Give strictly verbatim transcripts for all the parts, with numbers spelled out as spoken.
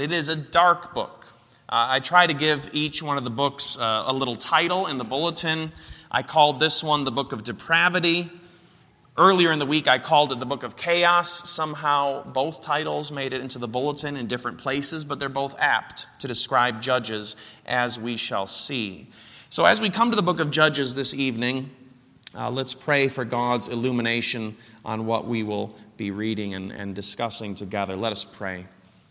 It is a dark book. Uh, I try to give each one of the books uh, a little title in the bulletin. I called this one the Book of Depravity. Earlier in the week, I called it the Book of Chaos. Somehow, both titles made it into the bulletin in different places, but they're both apt to describe Judges, as we shall see. So as we come to the Book of Judges this evening, uh, let's pray for God's illumination on what we will be reading and, and discussing together. Let us pray.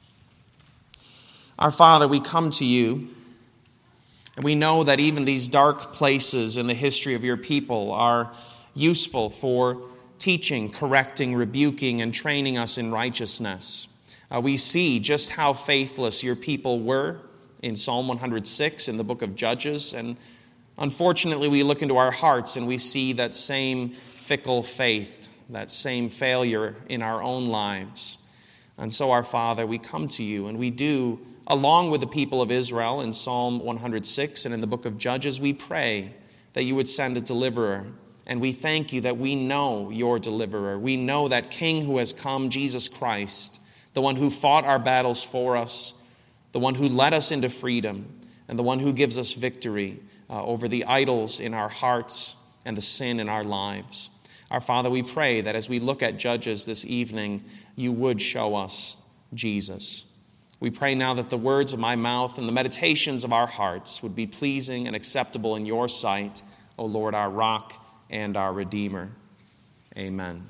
Our Father, we come to you, and we know that even these dark places in the history of your people are useful for teaching, correcting, rebuking, and training us in righteousness. Uh, we see just how faithless your people were in Psalm one hundred six, in the book of Judges, and unfortunately we look into our hearts and we see that same fickle faith, that same failure in our own lives. And so, our Father, we come to you, and we do, along with the people of Israel in Psalm one hundred six and in the book of Judges, we pray that you would send a deliverer. And we thank you that we know your deliverer. We know that King who has come, Jesus Christ, the one who fought our battles for us, the one who led us into freedom, and the one who gives us victory uh, over the idols in our hearts and the sin in our lives. Our Father, we pray that as we look at Judges this evening, you would show us Jesus. We pray now that the words of my mouth and the meditations of our hearts would be pleasing and acceptable in your sight, O Lord, our rock and our Redeemer. Amen.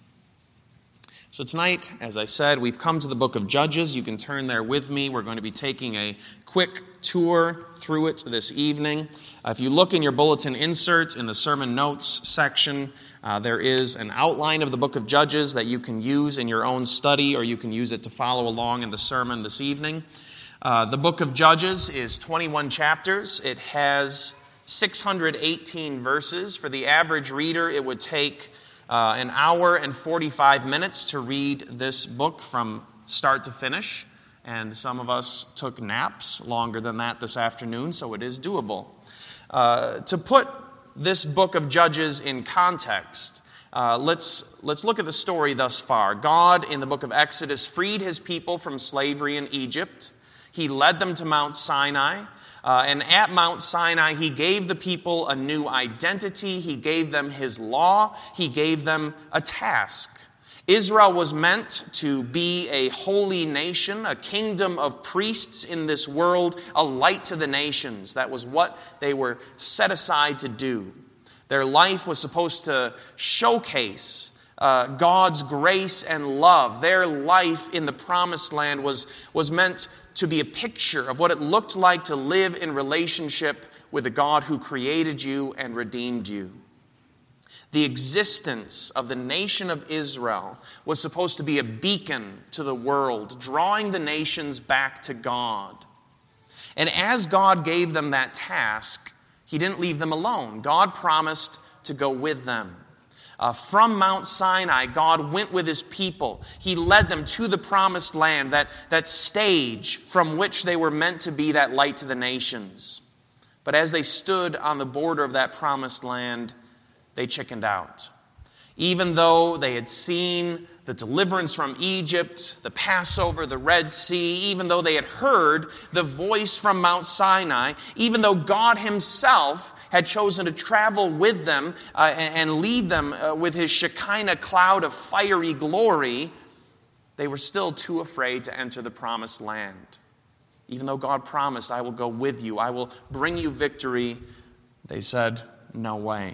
So tonight, as I said, we've come to the book of Judges. You can turn there with me. We're going to be taking a quick tour through it this evening. Uh, if you look in your bulletin insert in the sermon notes section, uh, there is an outline of the book of Judges that you can use in your own study, or you can use it to follow along in the sermon this evening. Uh, the book of Judges is twenty-one chapters. It has six hundred eighteen verses. For the average reader, it would take uh, an hour and forty-five minutes to read this book from start to finish. And some of us took naps longer than that this afternoon, so it is doable. Uh, to put this book of Judges in context, uh, let's, let's look at the story thus far. God, in the book of Exodus, freed his people from slavery in Egypt. He led them to Mount Sinai. Uh, and at Mount Sinai, he gave the people a new identity. He gave them his law. He gave them a task. Israel was meant to be a holy nation, a kingdom of priests in this world, a light to the nations. That was what they were set aside to do. Their life was supposed to showcase uh, God's grace and love. Their life in the promised land was, was meant to be a picture of what it looked like to live in relationship with the God who created you and redeemed you. The existence of the nation of Israel was supposed to be a beacon to the world, drawing the nations back to God. And as God gave them that task, he didn't leave them alone. God promised to go with them. Uh, from Mount Sinai, God went with his people. He led them to the promised land, that, that stage from which they were meant to be that light to the nations. But as they stood on the border of that promised land, they chickened out. Even though they had seen the deliverance from Egypt, the Passover, the Red Sea, even though they had heard the voice from Mount Sinai, even though God himself had chosen to travel with them uh, and lead them uh, with his Shekinah cloud of fiery glory, they were still too afraid to enter the promised land. Even though God promised, I will go with you, I will bring you victory, they said, no way.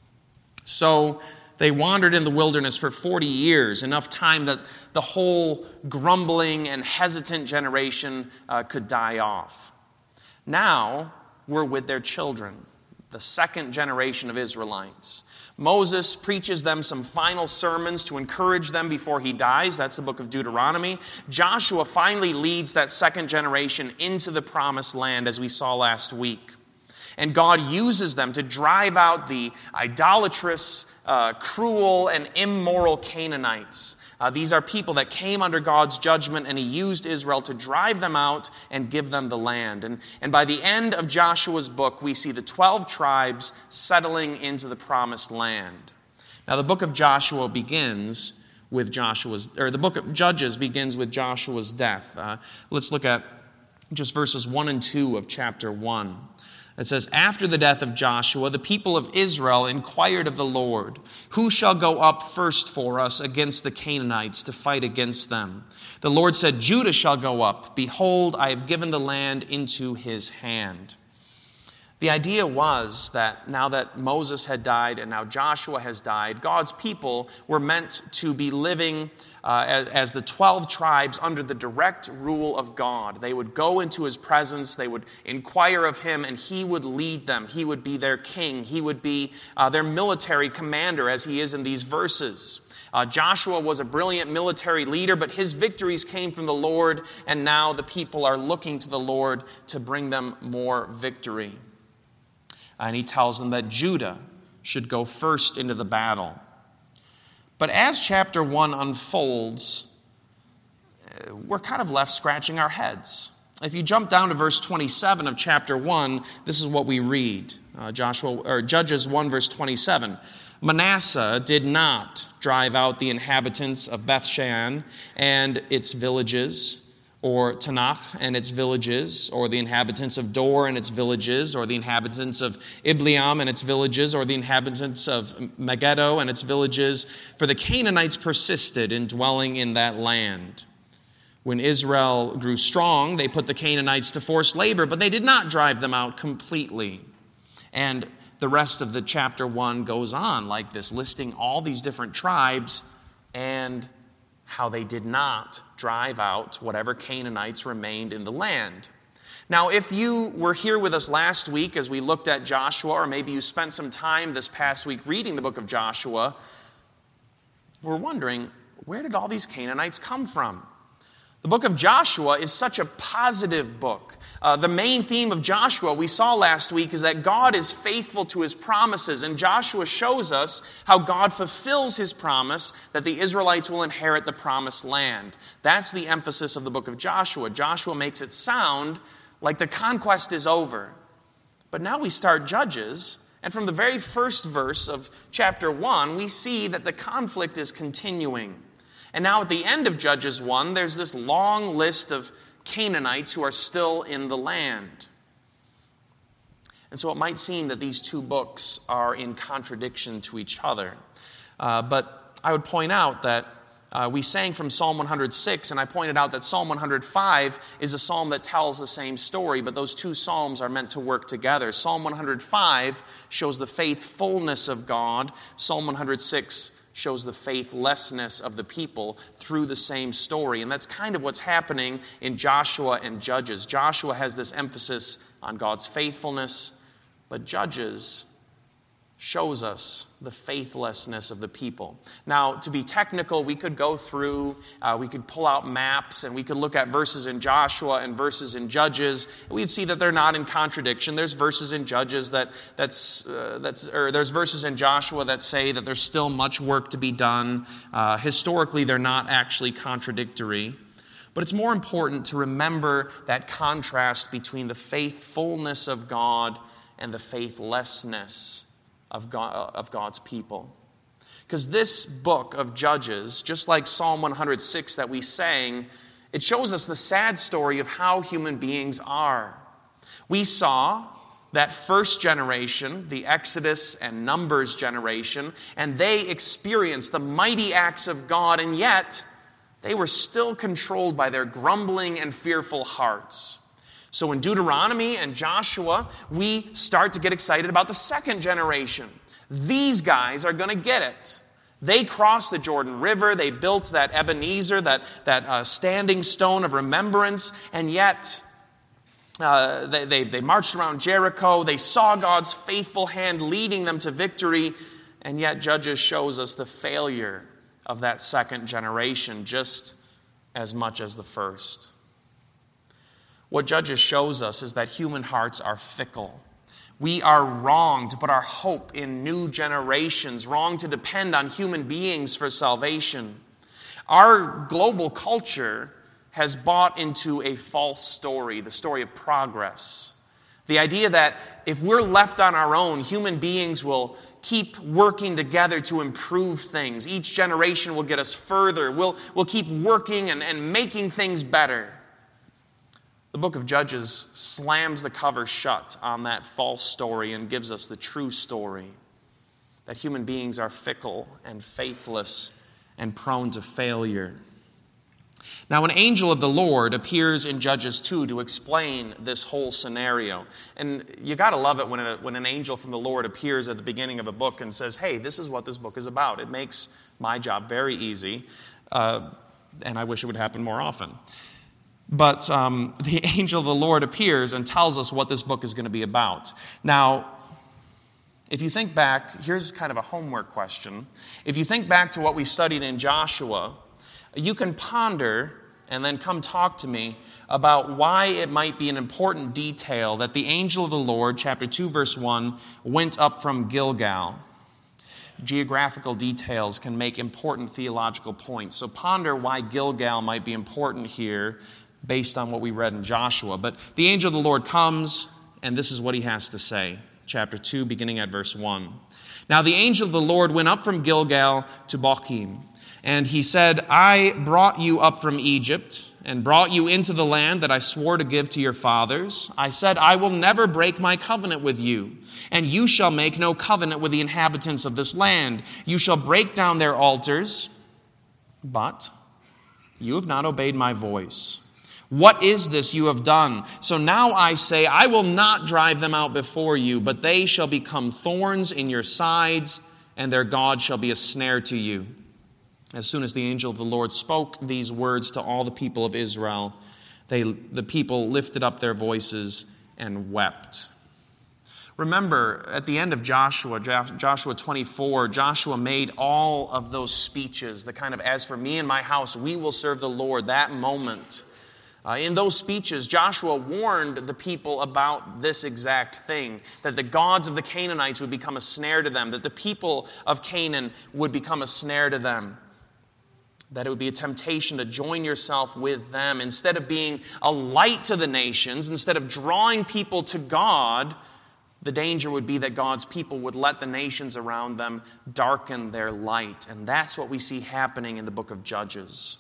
So they wandered in the wilderness for forty years, enough time that the whole grumbling and hesitant generation uh, could die off. Now we're with their children, the second generation of Israelites. Moses preaches them some final sermons to encourage them before he dies. That's the book of Deuteronomy. Joshua finally leads that second generation into the promised land, as we saw last week. And God uses them to drive out the idolatrous, uh, cruel, and immoral Canaanites. Uh, these are people that came under God's judgment, and he used Israel to drive them out and give them the land. And, and by the end of Joshua's book, we see the twelve tribes settling into the promised land. Now, the book of Joshua begins with Joshua's, or the book of Judges begins with Joshua's death. Uh, let's look at just verses one and two of chapter one. It says, "After the death of Joshua, the people of Israel inquired of the Lord, 'Who shall go up first for us against the Canaanites to fight against them?' The Lord said, 'Judah shall go up. Behold, I have given the land into his hand.'" The idea was that now that Moses had died and now Joshua has died, God's people were meant to be living uh, as, as the twelve tribes under the direct rule of God. They would go into his presence, they would inquire of him, and he would lead them. He would be their king. He would be uh, their military commander, as he is in these verses. Uh, Joshua was a brilliant military leader, but his victories came from the Lord, and now the people are looking to the Lord to bring them more victory. And he tells them that Judah should go first into the battle. But as chapter one unfolds, we're kind of left scratching our heads. If you jump down to verse twenty-seven of chapter one, this is what we read. Uh, Joshua or Judges one, verse twenty-seven. "Manasseh did not drive out the inhabitants of Bethshan and its villages, or Tanakh and its villages, or the inhabitants of Dor and its villages, or the inhabitants of Ibleam and its villages, or the inhabitants of Megiddo and its villages, for the Canaanites persisted in dwelling in that land. When Israel grew strong, they put the Canaanites to forced labor, but they did not drive them out completely." And the rest of the chapter one goes on like this, listing all these different tribes and how they did not drive out whatever Canaanites remained in the land. Now, if you were here with us last week as we looked at Joshua, or maybe you spent some time this past week reading the book of Joshua, we're wondering, where did all these Canaanites come from? The book of Joshua is such a positive book. Uh, the main theme of Joshua we saw last week is that God is faithful to his promises, and Joshua shows us how God fulfills his promise that the Israelites will inherit the promised land. That's the emphasis of the book of Joshua. Joshua makes it sound like the conquest is over. But now we start Judges, and from the very first verse of chapter one, we see that the conflict is continuing. And now at the end of Judges one, there's this long list of Canaanites who are still in the land. And so it might seem that these two books are in contradiction to each other. Uh, but I would point out that uh, we sang from Psalm one hundred six, and I pointed out that Psalm one hundred five is a psalm that tells the same story, but those two psalms are meant to work together. Psalm one hundred five shows the faithfulness of God. Psalm one hundred six shows the faithlessness of the people through the same story. And that's kind of what's happening in Joshua and Judges. Joshua has this emphasis on God's faithfulness, but Judges shows us the faithlessness of the people. Now, to be technical, we could go through, uh, we could pull out maps, and we could look at verses in Joshua and verses in Judges. And we'd see that they're not in contradiction. There's verses in Judges that that's uh, that's or there's verses in Joshua that say that there's still much work to be done. Uh, historically, they're not actually contradictory. But it's more important to remember that contrast between the faithfulness of God and the faithlessness of God, of God's people. Because this book of Judges, just like Psalm one hundred six that we sang, it shows us the sad story of how human beings are. We saw that first generation, the Exodus and Numbers generation, and they experienced the mighty acts of God, and yet they were still controlled by their grumbling and fearful hearts. So in Deuteronomy and Joshua, we start to get excited about the second generation. These guys are going to get it. They crossed the Jordan River. They built that Ebenezer, that, that uh, standing stone of remembrance. And yet, uh, they, they, they marched around Jericho. They saw God's faithful hand leading them to victory. And yet, Judges shows us the failure of that second generation just as much as the first. What Judges shows us is that human hearts are fickle. We are wrong to put our hope in new generations, wrong to depend on human beings for salvation. Our global culture has bought into a false story, the story of progress. The idea that if we're left on our own, human beings will keep working together to improve things. Each generation will get us further. We'll, we'll keep working and, and making things better. The book of Judges slams the cover shut on that false story and gives us the true story, that human beings are fickle and faithless and prone to failure. Now, an angel of the Lord appears in Judges two to explain this whole scenario. And you got to love it when, a, when an angel from the Lord appears at the beginning of a book and says, hey, this is what this book is about. It makes my job very easy, uh, and I wish it would happen more often. But um, the angel of the Lord appears and tells us what this book is going to be about. Now, if you think back, here's kind of a homework question. If you think back to what we studied in Joshua, you can ponder and then come talk to me about why it might be an important detail that the angel of the Lord, chapter two, verse one, went up from Gilgal. Geographical details can make important theological points. So ponder why Gilgal might be important here based on what we read in Joshua. But the angel of the Lord comes, and this is what he has to say. Chapter two, beginning at verse one. Now the angel of the Lord went up from Gilgal to Bochim, and he said, I brought you up from Egypt and brought you into the land that I swore to give to your fathers. I said, I will never break my covenant with you, and you shall make no covenant with the inhabitants of this land. You shall break down their altars, but you have not obeyed my voice. What is this you have done? So now I say, I will not drive them out before you, but they shall become thorns in your sides, and their God shall be a snare to you. As soon as the angel of the Lord spoke these words to all the people of Israel, they, the people lifted up their voices and wept. Remember, at the end of Joshua, Joshua twenty-four, Joshua made all of those speeches, the kind of, as for me and my house, we will serve the Lord, that moment. Uh, in those speeches, Joshua warned the people about this exact thing, that the gods of the Canaanites would become a snare to them, that the people of Canaan would become a snare to them, that it would be a temptation to join yourself with them. Instead of being a light to the nations, instead of drawing people to God, the danger would be that God's people would let the nations around them darken their light. And that's what we see happening in the book of Judges.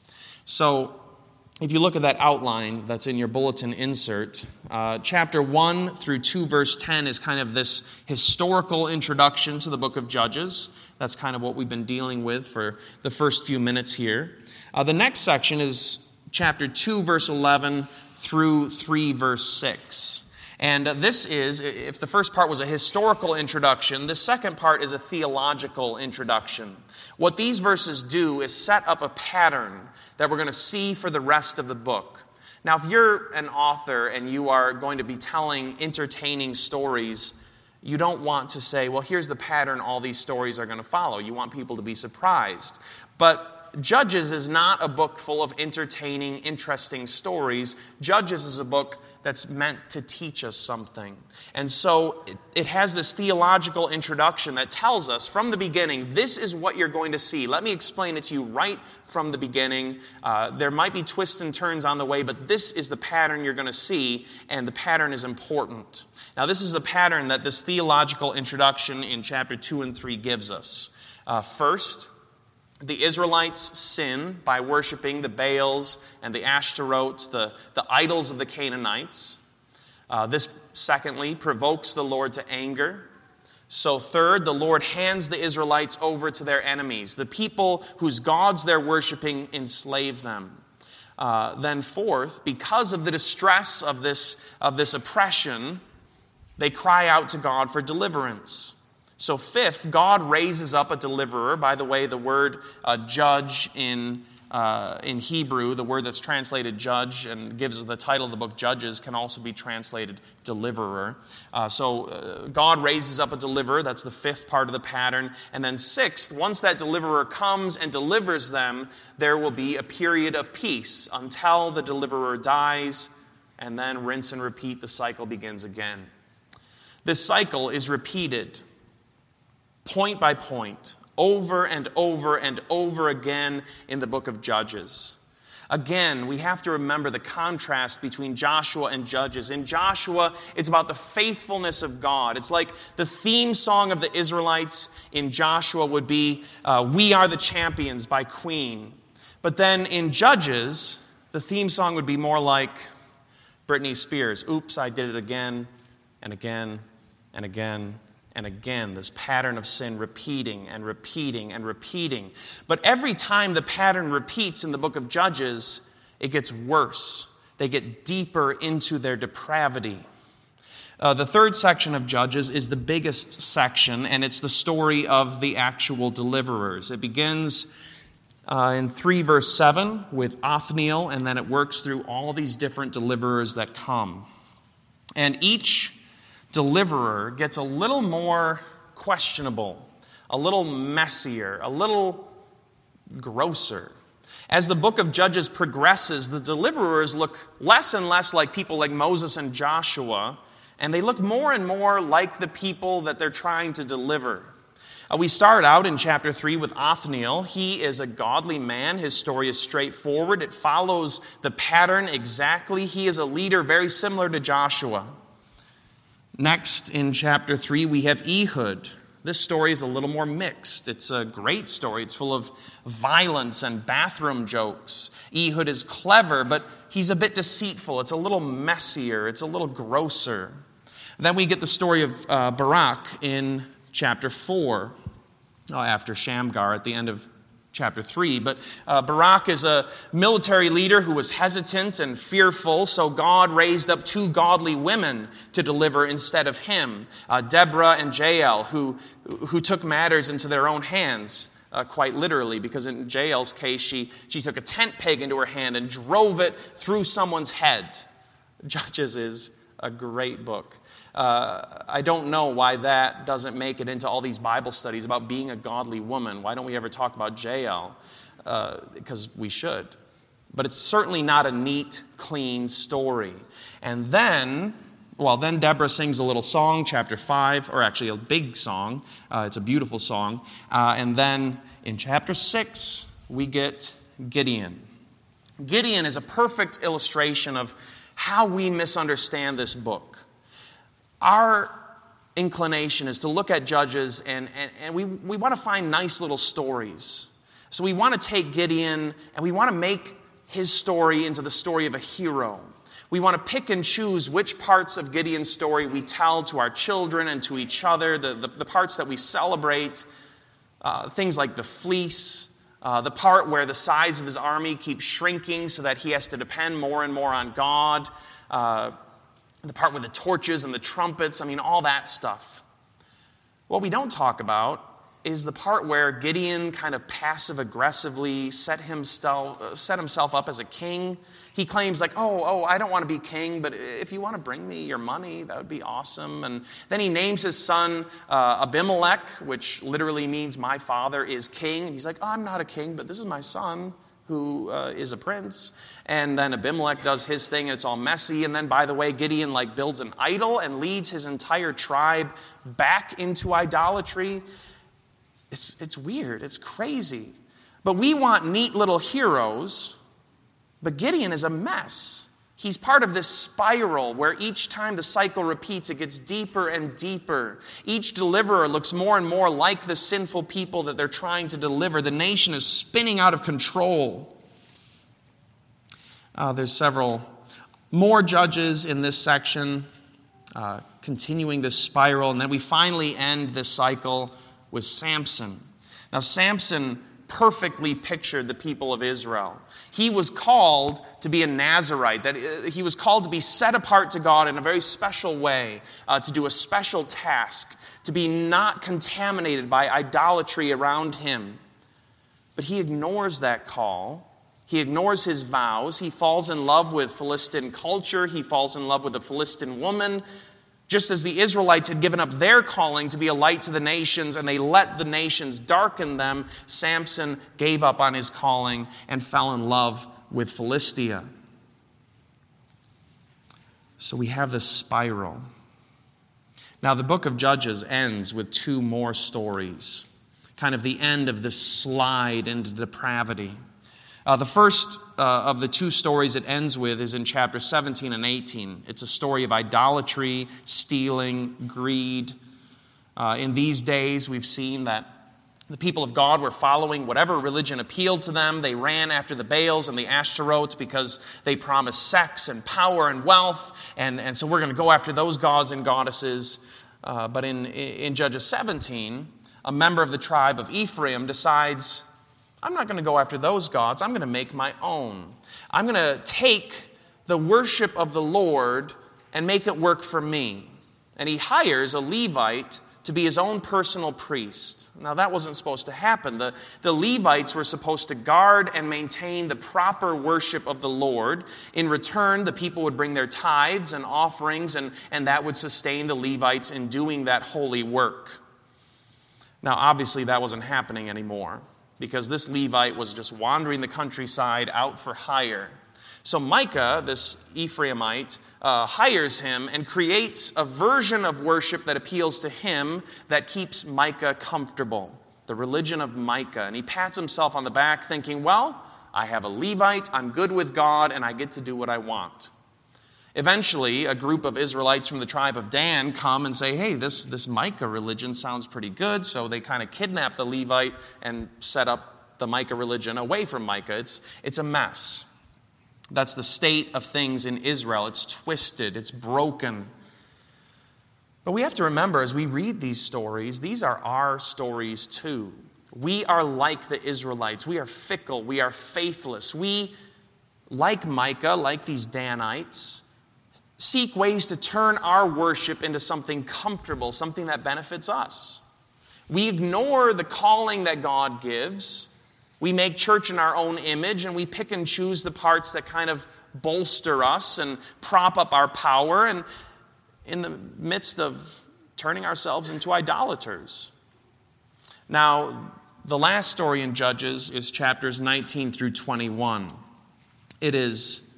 So, if you look at that outline that's in your bulletin insert, uh, chapter one through two, verse ten is kind of this historical introduction to the book of Judges. That's kind of what we've been dealing with for the first few minutes here. Uh, the next section is chapter two, verse eleven through three, verse six. And this is, if the first part was a historical introduction, the second part is a theological introduction. What these verses do is set up a pattern that we're going to see for the rest of the book. Now, if you're an author and you are going to be telling entertaining stories, you don't want to say, well, here's the pattern all these stories are going to follow. You want people to be surprised. But Judges is not a book full of entertaining, interesting stories. Judges is a book that's meant to teach us something. And so it, it has this theological introduction that tells us from the beginning, this is what you're going to see. Let me explain it to you right from the beginning. Uh, there might be twists and turns on the way, but this is the pattern you're going to see, and the pattern is important. Now, this is the pattern that this theological introduction in chapter two and three gives us. Uh, first, the Israelites sin by worshiping the Baals and the Ashtaroth, the, the idols of the Canaanites. Uh, this, secondly, provokes the Lord to anger. So third, the Lord hands the Israelites over to their enemies. The people whose gods they're worshiping enslave them. Uh, then fourth, because of the distress of this, of this oppression, they cry out to God for deliverance. So fifth, God raises up a deliverer. By the way, the word uh, judge in uh, in Hebrew, the word that's translated judge and gives us the title of the book Judges, can also be translated deliverer. Uh, so uh, God raises up a deliverer. That's the fifth part of the pattern. And then sixth, once that deliverer comes and delivers them, there will be a period of peace until the deliverer dies, and then rinse and repeat, the cycle begins again. This cycle is repeated point by point, over and over and over again in the book of Judges. Again, we have to remember the contrast between Joshua and Judges. In Joshua, it's about the faithfulness of God. It's like the theme song of the Israelites in Joshua would be, uh, We Are the Champions by Queen. But then in Judges, the theme song would be more like Britney Spears. Oops, I did it again and again and again and again. This pattern of sin repeating and repeating and repeating. But every time the pattern repeats in the book of Judges, it gets worse. They get deeper into their depravity. Uh, the third section of Judges is the biggest section, and it's the story of the actual deliverers. It begins uh, in three verse seven with Othniel, and then it works through all these different deliverers that come. And each deliverer gets a little more questionable, a little messier, a little grosser. As the book of Judges progresses, the deliverers look less and less like people like Moses and Joshua, and they look more and more like the people that they're trying to deliver. Uh, we start out in chapter three with Othniel. He is a godly man. His story is straightforward. It follows the pattern exactly. He is a leader very similar to Joshua. Next, in chapter three, we have Ehud. This story is a little more mixed. It's a great story. It's full of violence and bathroom jokes. Ehud is clever, but he's a bit deceitful. It's a little messier. It's a little grosser. Then we get the story of uh, Barak in chapter four, uh, after Shamgar at the end of chapter three. But uh, Barak is a military leader who was hesitant and fearful, so God raised up two godly women to deliver instead of him, uh, Deborah and Jael, who, who took matters into their own hands, uh, quite literally, because in Jael's case, she, she took a tent peg into her hand and drove it through someone's head. Judges is a great book. Uh, I don't know why that doesn't make it into all these Bible studies about being a godly woman. Why don't we ever talk about Jael? Uh, because we should. But it's certainly not a neat, clean story. And then, well, then Deborah sings a little song, chapter five, or actually a big song. Uh, it's a beautiful song. Uh, and then in chapter six, we get Gideon. Gideon is a perfect illustration of how we misunderstand this book. Our inclination is to look at Judges and, and, and we, we want to find nice little stories. So we want to take Gideon and we want to make his story into the story of a hero. We want to pick and choose which parts of Gideon's story we tell to our children and to each other, the, the, the parts that we celebrate, uh, things like the fleece, uh, the part where the size of his army keeps shrinking so that he has to depend more and more on God, uh, the part with the torches and the trumpets, I mean, all that stuff. What we don't talk about is the part where Gideon kind of passive-aggressively set himself, set himself up as a king. He claims like, oh, oh, I don't want to be king, but if you want to bring me your money, that would be awesome. And then he names his son uh, Abimelech, which literally means my father is king. And he's like, oh, I'm not a king, but this is my son who uh, is a prince. And then Abimelech does his thing, and it's all messy. And then, by the way, Gideon like builds an idol and leads his entire tribe back into idolatry. It's, it's weird. It's crazy. But we want neat little heroes. But Gideon is a mess. He's part of this spiral where each time the cycle repeats, it gets deeper and deeper. Each deliverer looks more and more like the sinful people that they're trying to deliver. The nation is spinning out of control. Uh, there's several more judges in this section, uh, continuing this spiral. And then we finally end this cycle with Samson. Now, Samson perfectly pictured the people of Israel. He was called to be a Nazirite, that he was called to be set apart to God in a very special way, uh, to do a special task, to be not contaminated by idolatry around him. But he ignores that call. He ignores his vows. He falls in love with Philistine culture. He falls in love with a Philistine woman. Just as the Israelites had given up their calling to be a light to the nations and they let the nations darken them, Samson gave up on his calling and fell in love with Philistia. So we have this spiral. Now the book of Judges ends with two more stories, kind of the end of this slide into depravity. Uh, the first uh, of the two stories it ends with is in chapter seventeen and eighteen. It's a story of idolatry, stealing, greed. Uh, in these days, we've seen that the people of God were following whatever religion appealed to them. They ran after the Baals and the Ashtaroth because they promised sex and power and wealth. And, and so we're going to go after those gods and goddesses. Uh, but in, in Judges seventeen, a member of the tribe of Ephraim decides, I'm not going to go after those gods. I'm going to make my own. I'm going to take the worship of the Lord and make it work for me. And he hires a Levite to be his own personal priest. Now, that wasn't supposed to happen. The, the Levites were supposed to guard and maintain the proper worship of the Lord. In return, the people would bring their tithes and offerings, and, and that would sustain the Levites in doing that holy work. Now, obviously, that wasn't happening anymore, because this Levite was just wandering the countryside out for hire. So Micah, this Ephraimite, uh, hires him and creates a version of worship that appeals to him, that keeps Micah comfortable, the religion of Micah. And he pats himself on the back thinking, well, I have a Levite, I'm good with God, and I get to do what I want. Eventually, a group of Israelites from the tribe of Dan come and say, hey, this, this Micah religion sounds pretty good. So they kind of kidnap the Levite and set up the Micah religion away from Micah. It's, it's a mess. That's the state of things in Israel. It's twisted. It's broken. But we have to remember, as we read these stories, these are our stories too. We are like the Israelites. We are fickle. We are faithless. We, like Micah, like these Danites, seek ways to turn our worship into something comfortable, something that benefits us. We ignore the calling that God gives. We make church in our own image, and we pick and choose the parts that kind of bolster us and prop up our power, and in the midst of turning ourselves into idolaters. Now, the last story in Judges is chapters nineteen through twenty-one. It is,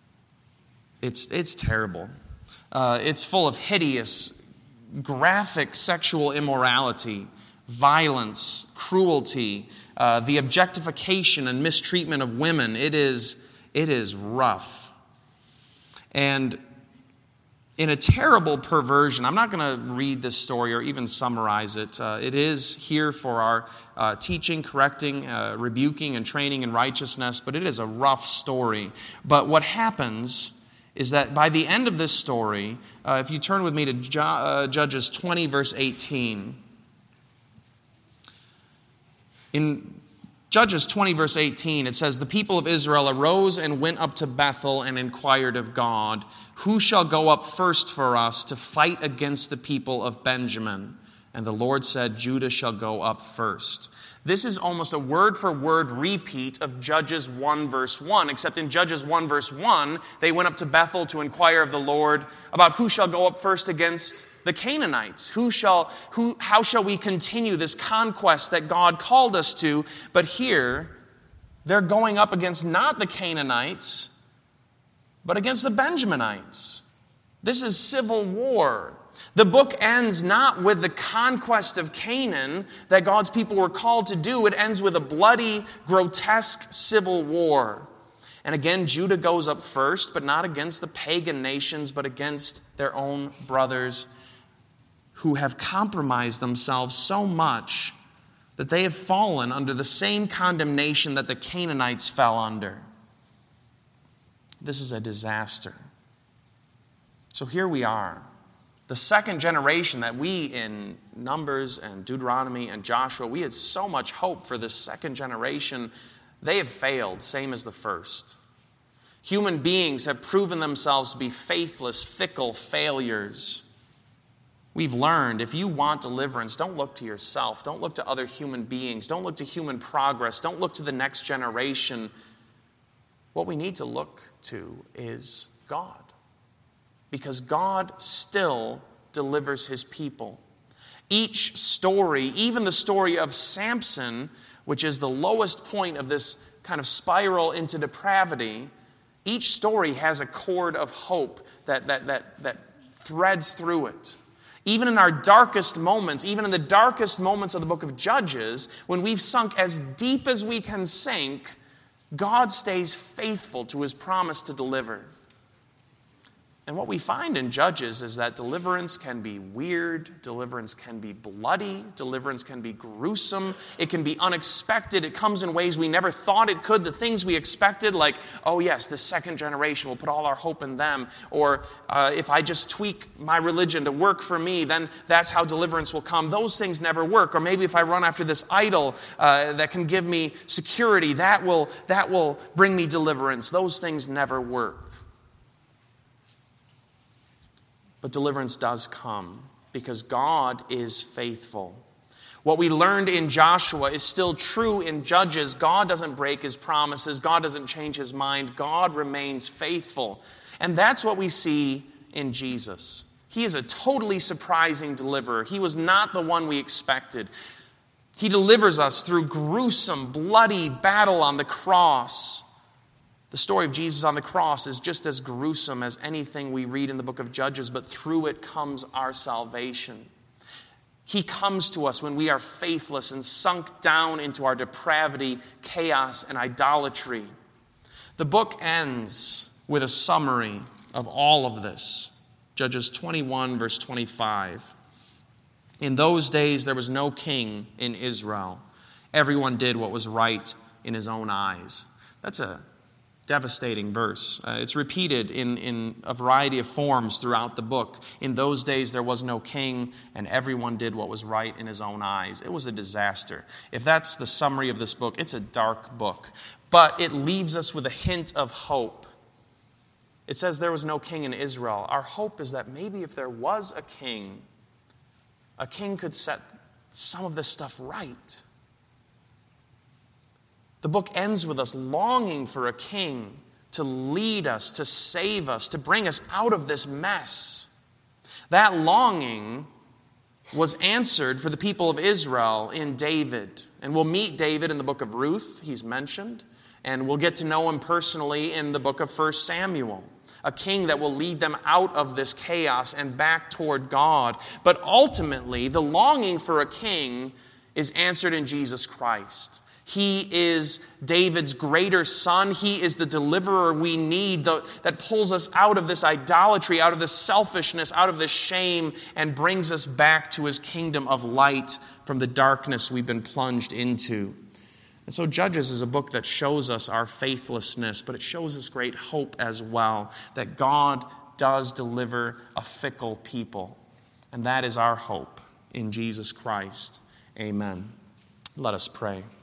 it's, it's terrible. Uh, it's full of hideous, graphic sexual immorality, violence, cruelty, Uh, the objectification and mistreatment of women. It is, it is rough. And in a terrible perversion, I'm not going to read this story or even summarize it. Uh, it is here for our uh, teaching, correcting, uh, rebuking, and training in righteousness, but it is a rough story. But what happens is that by the end of this story, uh, if you turn with me to Ju- uh, Judges twenty, verse eighteen, in Judges twenty, verse eighteen, it says, the people of Israel arose and went up to Bethel and inquired of God, who shall go up first for us to fight against the people of Benjamin? And the Lord said, Judah shall go up first. This is almost a word-for-word repeat of Judges one, verse one, except in Judges one, verse one, they went up to Bethel to inquire of the Lord about who shall go up first against the Canaanites. Who shall, who, how shall we continue this conquest that God called us to? But here, they're going up against not the Canaanites, but against the Benjaminites. This is civil war. The book ends not with the conquest of Canaan that God's people were called to do. It ends with a bloody, grotesque civil war. And again, Judah goes up first, but not against the pagan nations, but against their own brothers who have compromised themselves so much that they have fallen under the same condemnation that the Canaanites fell under. This is a disaster. So here we are. The second generation that we in Numbers and Deuteronomy and Joshua, we had so much hope for this second generation. They have failed, same as the first. Human beings have proven themselves to be faithless, fickle failures. We've learned if you want deliverance, don't look to yourself. Don't look to other human beings. Don't look to human progress. Don't look to the next generation. What we need to look to is God. Because God still delivers his people. Each story, even the story of Samson, which is the lowest point of this kind of spiral into depravity, each story has a cord of hope that, that, that, that threads through it. Even in our darkest moments, even in the darkest moments of the book of Judges, when we've sunk as deep as we can sink, God stays faithful to his promise to deliver. And what we find in Judges is that deliverance can be weird, deliverance can be bloody, deliverance can be gruesome, it can be unexpected, it comes in ways we never thought it could. The things we expected, like, oh yes, the second generation, we'll put all our hope in them, or uh, if I just tweak my religion to work for me, then that's how deliverance will come. Those things never work. Or maybe if I run after this idol uh, that can give me security, that will, that will bring me deliverance. Those things never work. But deliverance does come because God is faithful. What we learned in Joshua is still true in Judges. God doesn't break his promises. God doesn't change his mind. God remains faithful. And that's what we see in Jesus. He is a totally surprising deliverer. He was not the one we expected. He delivers us through gruesome, bloody battle on the cross. The story of Jesus on the cross is just as gruesome as anything we read in the book of Judges, but through it comes our salvation. He comes to us when we are faithless and sunk down into our depravity, chaos, and idolatry. The book ends with a summary of all of this. Judges twenty-one, verse twenty-five. In those days there was no king in Israel. Everyone did what was right in his own eyes. That's a devastating verse. Uh, it's repeated in, in a variety of forms throughout the book. In those days there was no king, and everyone did what was right in his own eyes. It was a disaster. If that's the summary of this book, it's a dark book. But it leaves us with a hint of hope. It says there was no king in Israel. Our hope is that maybe if there was a king, a king could set some of this stuff right. The book ends with us longing for a king to lead us, to save us, to bring us out of this mess. That longing was answered for the people of Israel in David. And we'll meet David in the book of Ruth, he's mentioned. And we'll get to know him personally in the book of First Samuel. A king that will lead them out of this chaos and back toward God. But ultimately, the longing for a king is answered in Jesus Christ. He is David's greater son. He is the deliverer we need the, that pulls us out of this idolatry, out of this selfishness, out of this shame, and brings us back to his kingdom of light from the darkness we've been plunged into. And so Judges is a book that shows us our faithlessness, but it shows us great hope as well, that God does deliver a fickle people. And that is our hope in Jesus Christ. Amen. Let us pray.